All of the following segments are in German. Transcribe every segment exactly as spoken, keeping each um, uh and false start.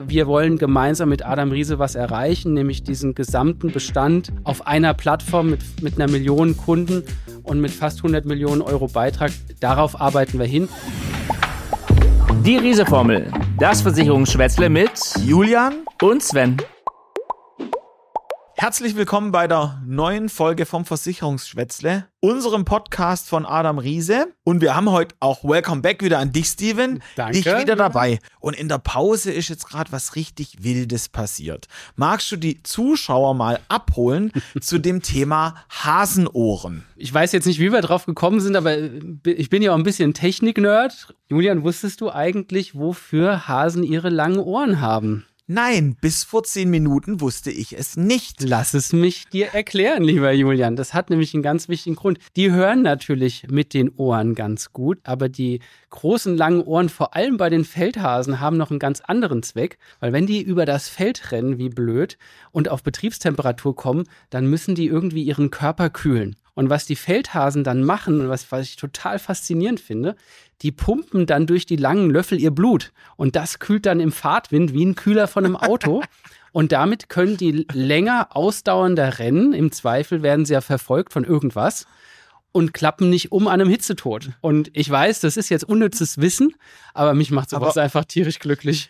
Wir wollen gemeinsam mit Adam Riese was erreichen, nämlich diesen gesamten Bestand auf einer Plattform mit, mit einer Million Kunden und mit fast hundert Millionen Euro Beitrag. Darauf arbeiten wir hin. Die Riese-Formel, das Versicherungsschwätzle mit Julian und Sven. Herzlich willkommen bei der neuen Folge vom Versicherungsschwätzle, unserem Podcast von Adam Riese. Und wir haben heute auch Welcome Back wieder an dich, Steven. Danke. Dich wieder dabei. Und in der Pause ist jetzt gerade was richtig Wildes passiert. Magst du die Zuschauer mal abholen zu dem Thema Hasenohren? Ich weiß jetzt nicht, wie wir drauf gekommen sind, aber ich bin ja auch ein bisschen Technik-Nerd. Julian, wusstest du eigentlich, wofür Hasen ihre langen Ohren haben? Nein, bis vor zehn Minuten wusste ich es nicht. Lass es mich dir erklären, lieber Julian. Das hat nämlich einen ganz wichtigen Grund. Die hören natürlich mit den Ohren ganz gut, aber die großen, langen Ohren, vor allem bei den Feldhasen, haben noch einen ganz anderen Zweck. Weil wenn die über das Feld rennen wie blöd und auf Betriebstemperatur kommen, dann müssen die irgendwie ihren Körper kühlen. Und was die Feldhasen dann machen, und was, was ich total faszinierend finde, die pumpen dann durch die langen Löffel ihr Blut. Und das kühlt dann im Fahrtwind wie ein Kühler von einem Auto. Und damit können die länger ausdauernder rennen. Im Zweifel werden sie ja verfolgt von irgendwas und klappen nicht um an einem Hitzetod. Und ich weiß, das ist jetzt unnützes Wissen, aber mich macht sowas aber einfach tierisch glücklich.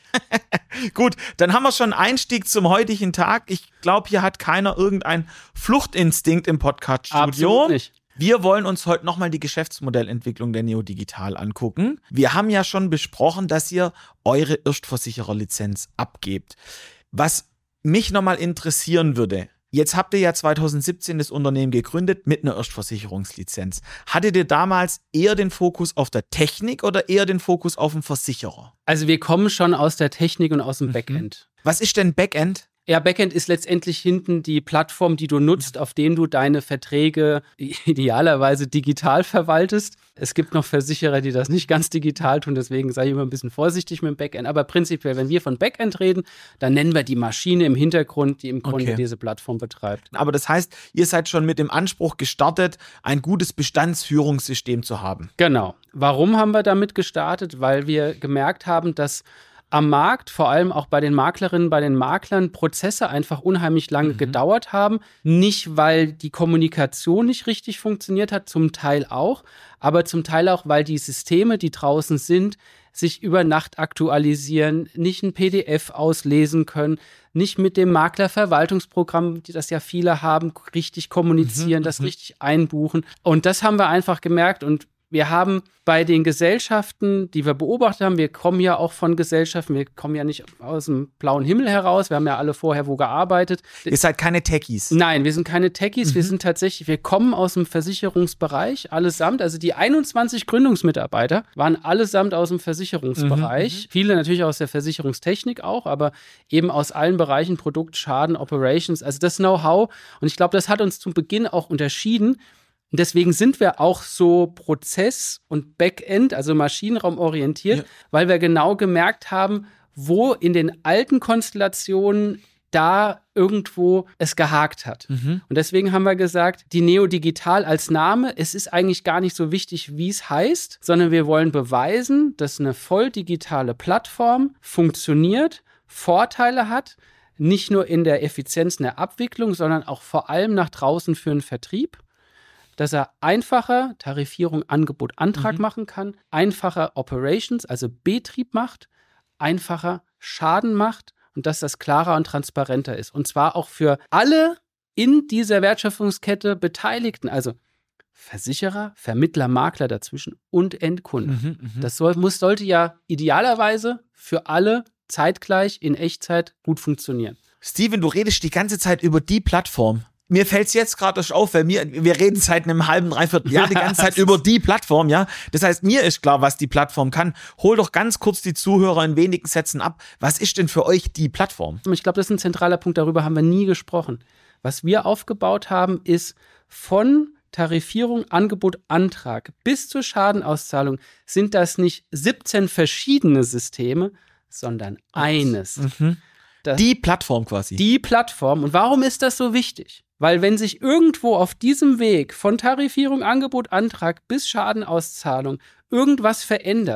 Gut, dann haben wir schon einen Einstieg zum heutigen Tag. Ich glaube, hier hat keiner irgendeinen Fluchtinstinkt im Podcast-Studio. Absolut nicht. Wir wollen uns heute nochmal die Geschäftsmodellentwicklung der Neodigital angucken. Wir haben ja schon besprochen, dass ihr eure Erstversichererlizenz abgebt. Was mich nochmal interessieren würde, jetzt habt ihr ja zwanzig siebzehn das Unternehmen gegründet mit einer Erstversicherungslizenz. Hattet ihr damals eher den Fokus auf der Technik oder eher den Fokus auf den Versicherer? Also wir kommen schon aus der Technik und aus dem Backend. Was ist denn Backend? Ja, Backend ist letztendlich hinten die Plattform, die du nutzt, auf denen du deine Verträge idealerweise digital verwaltest. Es gibt noch Versicherer, die das nicht ganz digital tun, deswegen sei ich immer ein bisschen vorsichtig mit dem Backend. Aber prinzipiell, wenn wir von Backend reden, dann nennen wir die Maschine im Hintergrund, die im Grunde okay. diese Plattform betreibt. Aber das heißt, ihr seid schon mit dem Anspruch gestartet, ein gutes Bestandsführungssystem zu haben. Genau. Warum haben wir damit gestartet? Weil wir gemerkt haben, dass am Markt, vor allem auch bei den Maklerinnen, bei den Maklern, Prozesse einfach unheimlich lange mhm. gedauert haben. Nicht, weil die Kommunikation nicht richtig funktioniert hat, zum Teil auch, aber zum Teil auch, weil die Systeme, die draußen sind, sich über Nacht aktualisieren, nicht ein P D F auslesen können, nicht mit dem Maklerverwaltungsprogramm, das ja viele haben, richtig kommunizieren, mhm. das richtig einbuchen. Und das haben wir einfach gemerkt und wir haben bei den Gesellschaften, die wir beobachtet haben, wir kommen ja auch von Gesellschaften, wir kommen ja nicht aus dem blauen Himmel heraus, wir haben ja alle vorher wo gearbeitet. Ihr seid keine Techies. Nein, wir sind keine Techies, mhm. wir sind tatsächlich, wir kommen aus dem Versicherungsbereich allesamt, also die einundzwanzig Gründungsmitarbeiter waren allesamt aus dem Versicherungsbereich, mhm. viele natürlich aus der Versicherungstechnik auch, aber eben aus allen Bereichen Produkt, Schaden, Operations, also das Know-how und ich glaube, das hat uns zum Beginn auch unterschieden. Und deswegen sind wir auch so Prozess- und Backend, also maschinenraumorientiert, ja. weil wir genau gemerkt haben, wo in den alten Konstellationen da irgendwo es gehakt hat. Mhm. Und deswegen haben wir gesagt, die Neodigital als Name, es ist eigentlich gar nicht so wichtig, wie es heißt, sondern wir wollen beweisen, dass eine voll digitale Plattform funktioniert, Vorteile hat, nicht nur in der Effizienz in der Abwicklung, sondern auch vor allem nach draußen für den Vertrieb. Dass er einfacher Tarifierung, Angebot, Antrag mhm. machen kann, einfacher Operations, also Betrieb macht, einfacher Schaden macht und dass das klarer und transparenter ist. Und zwar auch für alle in dieser Wertschöpfungskette Beteiligten, also Versicherer, Vermittler, Makler dazwischen und Endkunden. Mhm, mh. Das soll, muss, sollte ja idealerweise für alle zeitgleich in Echtzeit gut funktionieren. Steven, du redest die ganze Zeit über die Plattform. Mir fällt es jetzt gerade auf, weil mir, wir reden seit einem halben, dreiviertel Jahr die ganze Zeit über die Plattform, ja. Das heißt, mir ist klar, was die Plattform kann. Hol doch ganz kurz die Zuhörer in wenigen Sätzen ab. Was ist denn für euch die Plattform? Ich glaube, das ist ein zentraler Punkt, darüber haben wir nie gesprochen. Was wir aufgebaut haben, ist von Tarifierung, Angebot, Antrag bis zur Schadenauszahlung sind das nicht siebzehn verschiedene Systeme, sondern eines. Mhm. Die Plattform quasi. Die Plattform. Und warum ist das so wichtig? Weil wenn sich irgendwo auf diesem Weg von Tarifierung, Angebot, Antrag bis Schadenauszahlung irgendwas verändert,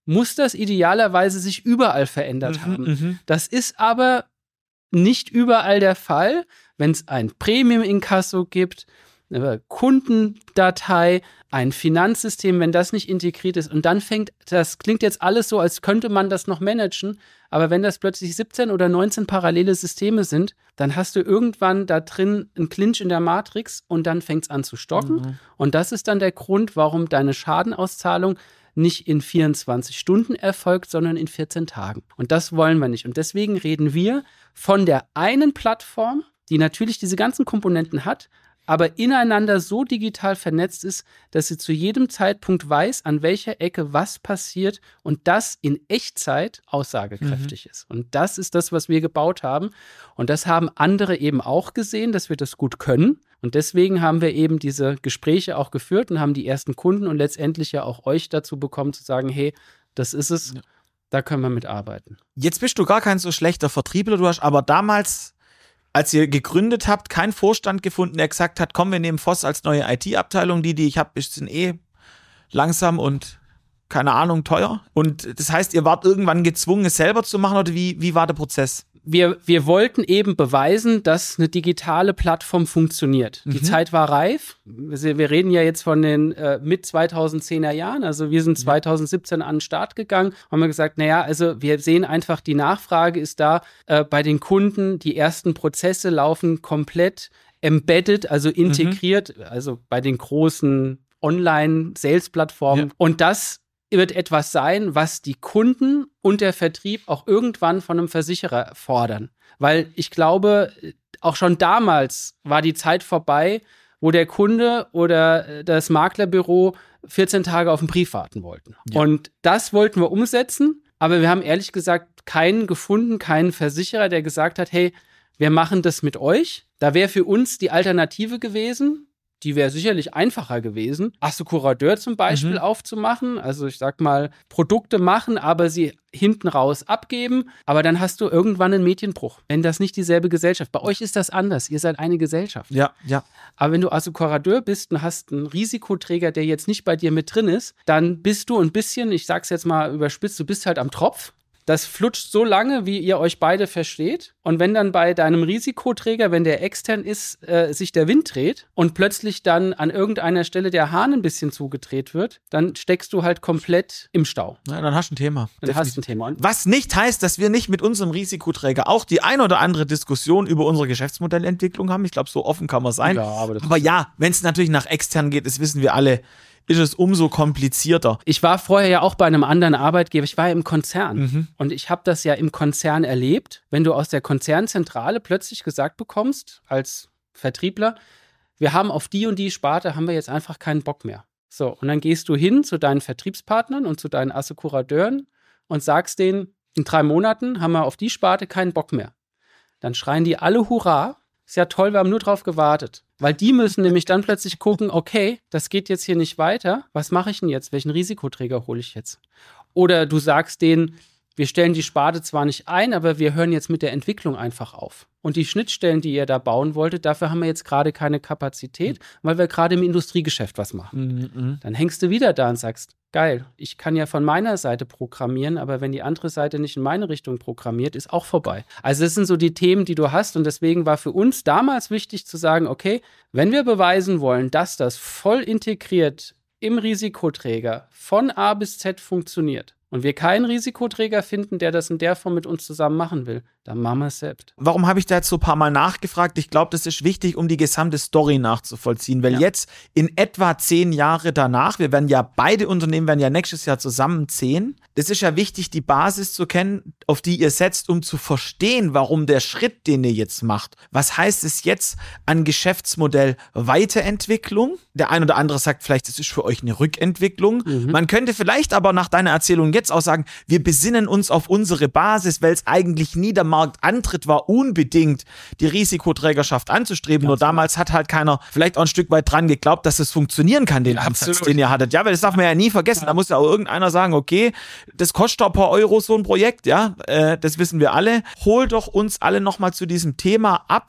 muss das idealerweise sich überall verändert Mhm, haben. mhm. Das ist aber nicht überall der Fall, wenn es ein Premium-Inkasso gibt, eine Kundendatei, ein Finanzsystem, wenn das nicht integriert ist. Und dann fängt, das klingt jetzt alles so, als könnte man das noch managen, aber wenn das plötzlich siebzehn oder neunzehn parallele Systeme sind, dann hast du irgendwann da drin einen Clinch in der Matrix und dann fängt es an zu stocken. Mhm. Und das ist dann der Grund, warum deine Schadenauszahlung nicht in vierundzwanzig Stunden erfolgt, sondern in vierzehn Tagen. Und das wollen wir nicht. Und deswegen reden wir von der einen Plattform, die natürlich diese ganzen Komponenten hat, aber ineinander so digital vernetzt ist, dass sie zu jedem Zeitpunkt weiß, an welcher Ecke was passiert und das in Echtzeit aussagekräftig mhm. ist. Und das ist das, was wir gebaut haben. Und das haben andere eben auch gesehen, dass wir das gut können. Und deswegen haben wir eben diese Gespräche auch geführt und haben die ersten Kunden und letztendlich ja auch euch dazu bekommen, zu sagen, hey, das ist es, ja. Da können wir mitarbeiten. Jetzt bist du gar kein so schlechter Vertriebler, du hast aber damals, als ihr gegründet habt, keinen Vorstand gefunden, der gesagt hat, komm, wir nehmen Voss als neue I T-Abteilung, die, die ich habe, sind eh langsam und, keine Ahnung, teuer. Und das heißt, ihr wart irgendwann gezwungen, es selber zu machen, oder wie, wie war der Prozess? Wir, wir wollten eben beweisen, dass eine digitale Plattform funktioniert. Die mhm. Zeit war reif. Wir, wir reden ja jetzt von den äh, mit zweitausendzehner Jahren. Also wir sind zweitausendsiebzehn an den Start gegangen. Haben wir gesagt, naja, also wir sehen einfach, die Nachfrage ist da äh, bei den Kunden. Die ersten Prozesse laufen komplett embedded, also integriert, mhm. also bei den großen Online-Sales-Plattformen. Ja. Und das wird etwas sein, was die Kunden und der Vertrieb auch irgendwann von einem Versicherer fordern. Weil ich glaube, auch schon damals war die Zeit vorbei, wo der Kunde oder das Maklerbüro vierzehn Tage auf den Brief warten wollten. Ja. Und das wollten wir umsetzen, aber wir haben ehrlich gesagt keinen gefunden, keinen Versicherer, der gesagt hat, hey, wir machen das mit euch. Da wäre für uns die Alternative gewesen, die wäre sicherlich einfacher gewesen, Assekurateur zum Beispiel mhm. aufzumachen. Also ich sag mal, Produkte machen, aber sie hinten raus abgeben. Aber dann hast du irgendwann einen Medienbruch, wenn das nicht dieselbe Gesellschaft. Bei euch ist das anders. Ihr seid eine Gesellschaft. Ja, ja. Aber wenn du Assekurateur bist und hast einen Risikoträger, der jetzt nicht bei dir mit drin ist, dann bist du ein bisschen, ich sag's jetzt mal überspitzt, du bist halt am Tropf. Das flutscht so lange, wie ihr euch beide versteht. Und wenn dann bei deinem Risikoträger, wenn der extern ist, äh, sich der Wind dreht und plötzlich dann an irgendeiner Stelle der Hahn ein bisschen zugedreht wird, dann steckst du halt komplett im Stau. Ja, dann hast du ein Thema. Dann Definitiv. hast du ein Thema. Und was nicht heißt, dass wir nicht mit unserem Risikoträger auch die ein oder andere Diskussion über unsere Geschäftsmodellentwicklung haben. Ich glaube, so offen kann man sein. Ja, aber aber ja, wenn es natürlich nach extern geht, das wissen wir alle, ist es umso komplizierter. Ich war vorher ja auch bei einem anderen Arbeitgeber. Ich war ja im Konzern. Mhm. Und ich habe das ja im Konzern erlebt. Wenn du aus der Konzernzentrale plötzlich gesagt bekommst, als Vertriebler, wir haben auf die und die Sparte, haben wir jetzt einfach keinen Bock mehr. So, und dann gehst du hin zu deinen Vertriebspartnern und zu deinen Assekurateuren und sagst denen, in drei Monaten haben wir auf die Sparte keinen Bock mehr. Dann schreien die alle Hurra. Ist ja toll, wir haben nur drauf gewartet. Weil die müssen nämlich dann plötzlich gucken, okay, das geht jetzt hier nicht weiter. Was mache ich denn jetzt? Welchen Risikoträger hole ich jetzt? Oder du sagst denen, wir stellen die Sparte zwar nicht ein, aber wir hören jetzt mit der Entwicklung einfach auf. Und die Schnittstellen, die ihr da bauen wolltet, dafür haben wir jetzt gerade keine Kapazität, weil wir gerade im Industriegeschäft was machen. Mhm. Dann hängst du wieder da und sagst, geil, ich kann ja von meiner Seite programmieren, aber wenn die andere Seite nicht in meine Richtung programmiert, ist auch vorbei. Also das sind so die Themen, die du hast und deswegen war für uns damals wichtig zu sagen, okay, wenn wir beweisen wollen, dass das voll integriert im Risikoträger von A bis Z funktioniert, und wir keinen Risikoträger finden, der das in der Form mit uns zusammen machen will, dann machen wir es selbst. Warum habe ich da jetzt so ein paar Mal nachgefragt? Ich glaube, das ist wichtig, um die gesamte Story nachzuvollziehen, weil ja. jetzt in etwa zehn Jahre danach, wir werden ja, beide Unternehmen werden ja nächstes Jahr zusammen zehn, das ist ja wichtig, die Basis zu kennen, auf die ihr setzt, um zu verstehen, warum der Schritt, den ihr jetzt macht, was heißt es jetzt an Geschäftsmodell Weiterentwicklung? Der ein oder andere sagt vielleicht, das ist für euch eine Rückentwicklung. Mhm. Man könnte vielleicht aber nach deiner Erzählung jetzt auch sagen, wir besinnen uns auf unsere Basis, weil es eigentlich nie der Marktantritt war, unbedingt die Risikoträgerschaft anzustreben. Ganz Nur damals genau. hat halt keiner vielleicht auch ein Stück weit dran geglaubt, dass es funktionieren kann, den Ansatz, Absolut. den ihr hattet. Ja, weil das darf man ja nie vergessen. Ja. Da muss ja auch irgendeiner sagen, okay, das kostet ein paar Euro so ein Projekt, ja, äh, das wissen wir alle. Hol doch uns alle nochmal zu diesem Thema ab.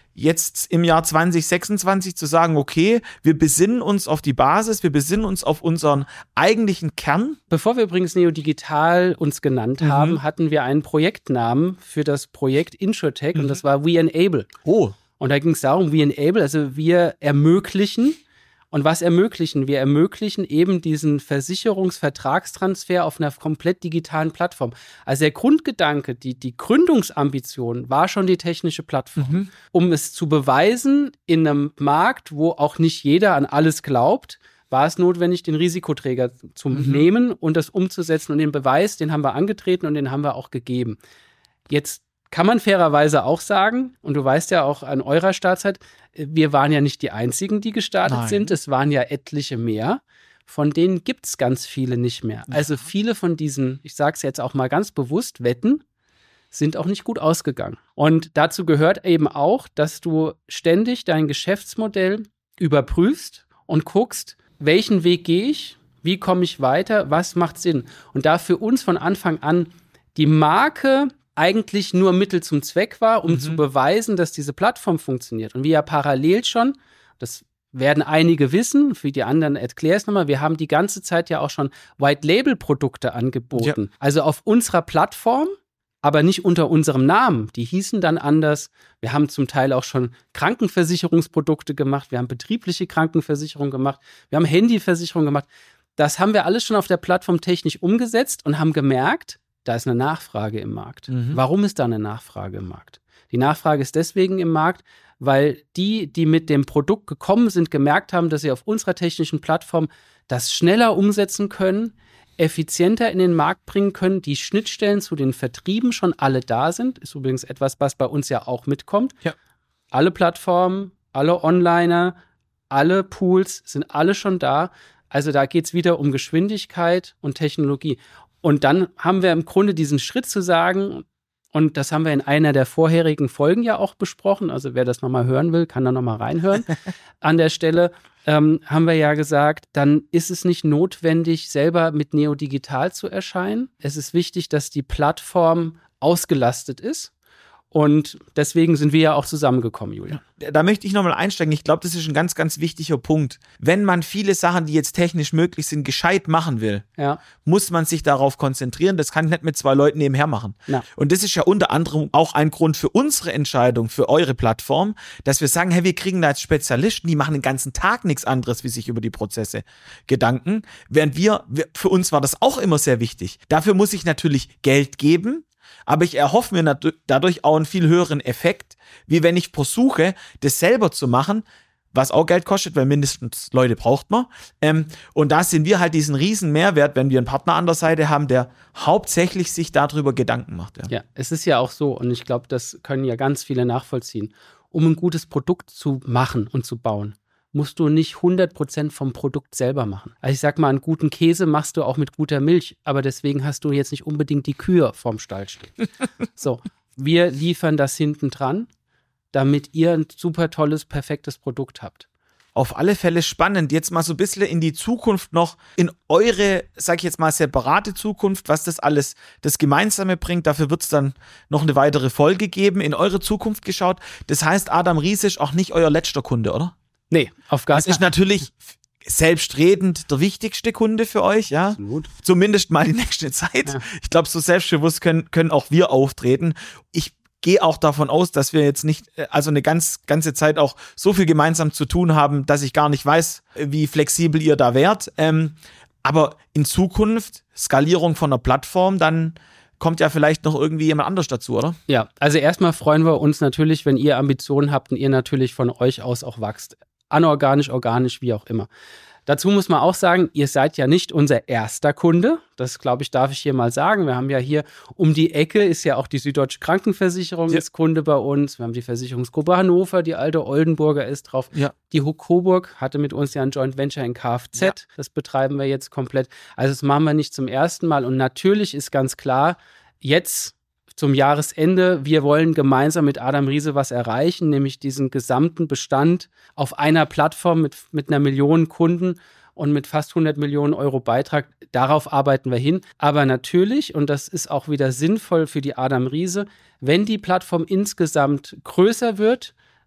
jetzt im Jahr zwanzig sechsundzwanzig zu sagen, okay, wir besinnen uns auf die Basis, wir besinnen uns auf unseren eigentlichen Kern? Bevor wir übrigens Neodigital uns genannt Mhm. haben, hatten wir einen Projektnamen für das Projekt InsurTech Mhm. und das war We Enable. Oh. Und da ging es darum, We Enable, also wir ermöglichen. Und was ermöglichen? Wir ermöglichen eben diesen Versicherungsvertragstransfer auf einer komplett digitalen Plattform. Also der Grundgedanke, die, die Gründungsambition war schon die technische Plattform. Mhm. Um es zu beweisen in einem Markt, wo auch nicht jeder an alles glaubt, war es notwendig, den Risikoträger zu Mhm. nehmen und das umzusetzen. Und den Beweis, den haben wir angetreten und den haben wir auch gegeben. Jetzt kann man fairerweise auch sagen, und du weißt ja auch an eurer Startzeit, wir waren ja nicht die Einzigen, die gestartet Nein. sind. Es waren ja etliche mehr. Von denen gibt es ganz viele nicht mehr. Ja. Also viele von diesen, ich sage es jetzt auch mal ganz bewusst, Wetten sind auch nicht gut ausgegangen. Und dazu gehört eben auch, dass du ständig dein Geschäftsmodell überprüfst und guckst, welchen Weg gehe ich, wie komme ich weiter, was macht Sinn. Und da für uns von Anfang an die Marke eigentlich nur Mittel zum Zweck war, um Mhm. zu beweisen, dass diese Plattform funktioniert. Und wir ja parallel schon, das werden einige wissen, für die anderen erkläre ich es nochmal, wir haben die ganze Zeit ja auch schon White-Label-Produkte angeboten. Ja. Also auf unserer Plattform, aber nicht unter unserem Namen. Die hießen dann anders. Wir haben zum Teil auch schon Krankenversicherungsprodukte gemacht, wir haben betriebliche Krankenversicherung gemacht, wir haben Handyversicherung gemacht. Das haben wir alles schon auf der Plattform technisch umgesetzt und haben gemerkt, da ist eine Nachfrage im Markt. Mhm. Warum ist da eine Nachfrage im Markt? Die Nachfrage ist deswegen im Markt, weil die, die mit dem Produkt gekommen sind, gemerkt haben, dass sie auf unserer technischen Plattform das schneller umsetzen können, effizienter in den Markt bringen können, die Schnittstellen zu den Vertrieben schon alle da sind. Ist übrigens etwas, was bei uns ja auch mitkommt. Ja. Alle Plattformen, alle Onliner, alle Pools sind alle schon da. Also da geht es wieder um Geschwindigkeit und Technologie. Und dann haben wir im Grunde diesen Schritt zu sagen, und das haben wir in einer der vorherigen Folgen ja auch besprochen, also wer das nochmal hören will, kann da nochmal reinhören. An der Stelle ähm, haben wir ja gesagt, dann ist es nicht notwendig, selber mit Neodigital zu erscheinen. Es ist wichtig, dass die Plattform ausgelastet ist. Und deswegen sind wir ja auch zusammengekommen, Julia. Da möchte ich nochmal einsteigen. Ich glaube, das ist ein ganz, ganz wichtiger Punkt. Wenn man viele Sachen, die jetzt technisch möglich sind, gescheit machen will, Ja. muss man sich darauf konzentrieren. Das kann ich nicht mit zwei Leuten nebenher machen. Ja. Und das ist ja unter anderem auch ein Grund für unsere Entscheidung, für eure Plattform, dass wir sagen, hey, wir kriegen da jetzt Spezialisten, die machen den ganzen Tag nichts anderes, wie sich über die Prozesse Gedanken. Während wir, wir für uns war das auch immer sehr wichtig. Dafür muss ich natürlich Geld geben, aber ich erhoffe mir nat- dadurch auch einen viel höheren Effekt, wie wenn ich versuche, das selber zu machen, was auch Geld kostet, weil mindestens Leute braucht man. Ähm, und da sehen wir halt diesen riesen Mehrwert, wenn wir einen Partner an der Seite haben, der hauptsächlich sich darüber Gedanken macht. Ja. Ja, es ist ja auch so, und ich glaube, das können ja ganz viele nachvollziehen. Um ein gutes Produkt zu machen und zu bauen, musst du nicht hundert Prozent vom Produkt selber machen. Also ich sag mal, einen guten Käse machst du auch mit guter Milch, aber deswegen hast du jetzt nicht unbedingt die Kühe vorm Stall stehen. So, wir liefern das hinten dran, damit ihr ein super tolles, perfektes Produkt habt. Auf alle Fälle spannend. Jetzt mal so ein bisschen in die Zukunft noch, in eure, sag ich jetzt mal, separate Zukunft, was das alles, das Gemeinsame bringt. Dafür wird es dann noch eine weitere Folge geben, in eure Zukunft geschaut. Das heißt, Adam Ries ist auch nicht euer letzter Kunde, oder? Nee, auf gar Das ist natürlich selbstredend der wichtigste Kunde für euch, ja. Absolut. Zumindest mal die nächste Zeit. Ja. Ich glaube, so selbstbewusst können, können auch wir auftreten. Ich gehe auch davon aus, dass wir jetzt nicht, also eine ganz, ganze Zeit auch so viel gemeinsam zu tun haben, dass ich gar nicht weiß, wie flexibel ihr da wärt. Ähm, aber in Zukunft, Skalierung von einer Plattform, dann kommt ja vielleicht noch irgendwie jemand anders dazu, oder? Ja, also erstmal freuen wir uns natürlich, wenn ihr Ambitionen habt und ihr natürlich von euch aus auch wächst. Anorganisch, organisch, wie auch immer. Dazu muss man auch sagen, ihr seid ja nicht unser erster Kunde. Das, glaube ich, darf ich hier mal sagen. Wir haben ja hier um die Ecke ist ja auch die Süddeutsche Krankenversicherung Ja. ist Kunde bei uns. Wir haben die Versicherungsgruppe Hannover, die alte Oldenburger ist drauf. Ja. Die Huck Coburg hatte mit uns ja ein Joint Venture in Kfz. Ja. Das betreiben wir jetzt komplett. Also das machen wir nicht zum ersten Mal. Und natürlich ist ganz klar, jetzt zum Jahresende, wir wollen gemeinsam mit Adam Riese was erreichen, nämlich diesen gesamten Bestand auf einer Plattform mit, mit einer Million Kunden und mit fast hundert Millionen Euro Beitrag. Darauf arbeiten wir hin. Aber natürlich, und das ist auch wieder sinnvoll für die Adam Riese, wenn die Plattform insgesamt größer wird,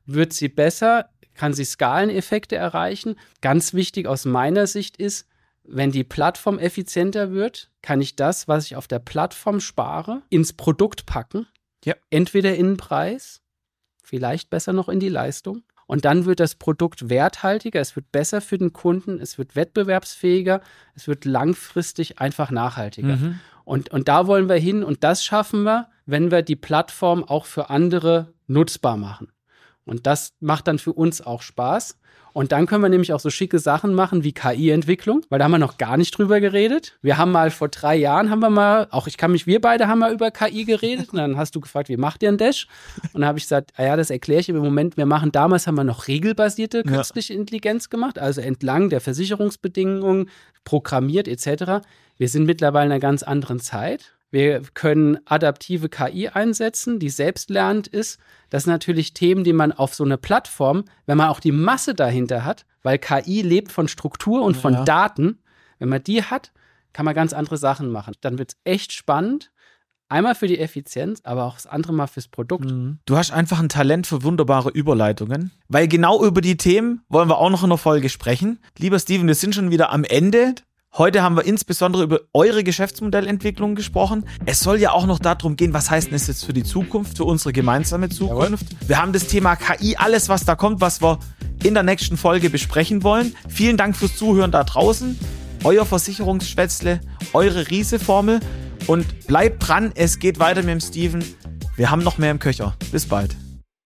wird sie besser, kann sie Skaleneffekte erreichen. Ganz wichtig aus meiner Sicht ist, wenn die Plattform effizienter wird, kann ich das, was ich auf der Plattform spare, ins Produkt packen. Ja. Entweder in den Preis, vielleicht besser noch in die Leistung. Und dann wird das Produkt werthaltiger, es wird besser für den Kunden, es wird wettbewerbsfähiger, es wird langfristig einfach nachhaltiger. Mhm. Und, und da wollen wir hin und das schaffen wir, wenn wir die Plattform auch für andere nutzbar machen. Und das macht dann für uns auch Spaß. Und dann können wir nämlich auch so schicke Sachen machen wie K I-Entwicklung, weil da haben wir noch gar nicht drüber geredet. Wir haben mal vor drei Jahren, haben wir mal, auch ich kann mich, wir beide haben mal über K I geredet. Und dann hast du gefragt, wie macht ihr ein Dash? Und dann habe ich gesagt, ah ja, das erkläre ich im Moment. Wir machen, damals haben wir noch regelbasierte künstliche ja. Intelligenz gemacht, also entlang der Versicherungsbedingungen, programmiert et cetera. Wir sind mittlerweile in einer ganz anderen Zeit. Wir können adaptive K I einsetzen, die selbstlernend ist. Das sind natürlich Themen, die man auf so eine Plattform, wenn man auch die Masse dahinter hat, weil K I lebt von Struktur und von ja. Daten. Wenn man die hat, kann man ganz andere Sachen machen. Dann wird es echt spannend. Einmal für die Effizienz, aber auch das andere Mal fürs Produkt. Du hast einfach ein Talent für wunderbare Überleitungen, weil genau über die Themen wollen wir auch noch in der Folge sprechen. Lieber Steven, wir sind schon wieder am Ende. Heute haben wir insbesondere über eure Geschäftsmodellentwicklung gesprochen. Es soll ja auch noch darum gehen, was heißt das jetzt für die Zukunft, für unsere gemeinsame Zukunft. Jawohl. Wir haben das Thema K I, alles was da kommt, was wir in der nächsten Folge besprechen wollen. Vielen Dank fürs Zuhören da draußen. Euer Versicherungsschwätzle, eure Riese-Formel und bleibt dran, es geht weiter mit dem Steven. Wir haben noch mehr im Köcher. Bis bald.